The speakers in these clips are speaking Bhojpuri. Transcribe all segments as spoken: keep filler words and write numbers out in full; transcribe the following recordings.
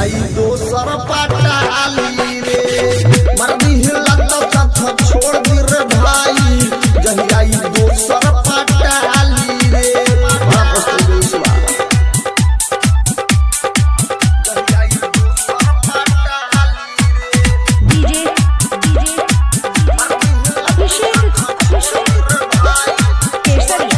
जहियाई दोसर पटाली रे मर्दी हिला तो साथ छोड़ दी रे भाई जहियाई दोसर पटाली रे बड़ा प्रश्न बेसुआ जहियाई दोसर पटाली रे डीजे डीजे अभिषेक अभिषेक केसरिया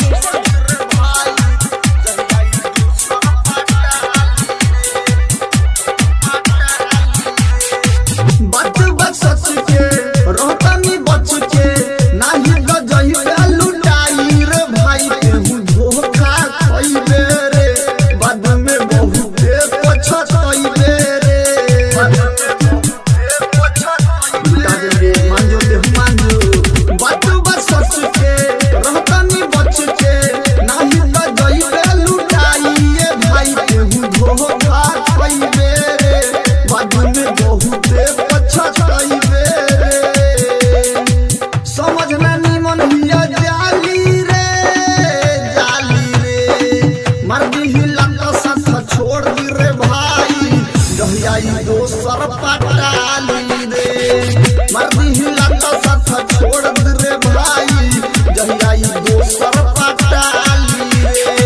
बच बच सच के रोहतानी बच के नाही तो जहिया लुटाई रे भाई केहू धोखा खइबे रे बाद में बहुते पछताइबे रे लुटा देबे मान जो देहु मान जो बच बच सच के रोहतानी बच के नाही तो जहिया लुटाई रे भाई केहू धोखा खइबे रे बाद में बहुते पछताइबे रे समझ में निमन हिया जाली रे जाली रे मर्दी हिला तो साथ छोड़ दी रे भाई जहियाई दोसर पटाली रे मर्दी हिला तो साथ छोड़ दी रे भाई जहियाई दोसर पटाली रे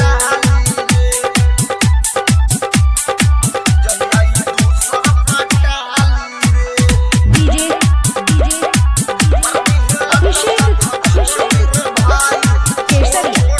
जहियाई दोसर पटाली रे डीजे डीजे अभिषेक अभिषेक केसरिया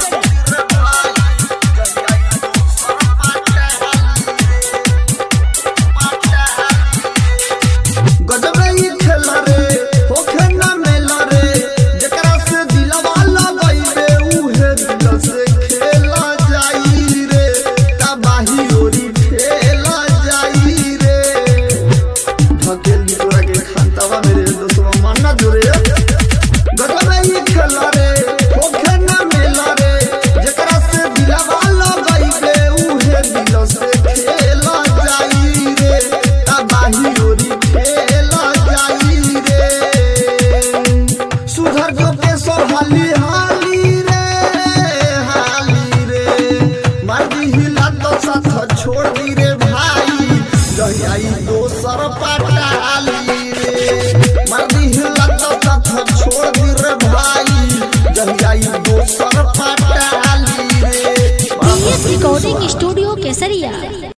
गजबे ही खेला रे होखे ना मेला रे जकरा से दिलवा लगइबे उहे दिल से खेला जाई रे तबाही ओरी खेला जाई रे ढकेली तोरा के खानतावा मेरे दोस्तवा मानना जोरे गजबे ही खेला रे होखे ना मेला रे जकरा से दिलवा लगइबे उहे दिल से खेला जाई रे तबाही ओरी खेला जाई रे सुधर जो के सो हाली हाली रे हाली रे मर्दी हिला तो साथ छोड़ दी रे भाई जहियाई दोसर पटाली रे मर्दी हिला तो साथ छोड़ दी रे भाई जहियाई दोसर पटाली रे रिकॉर्डिंग स्टूडियो केसरिया।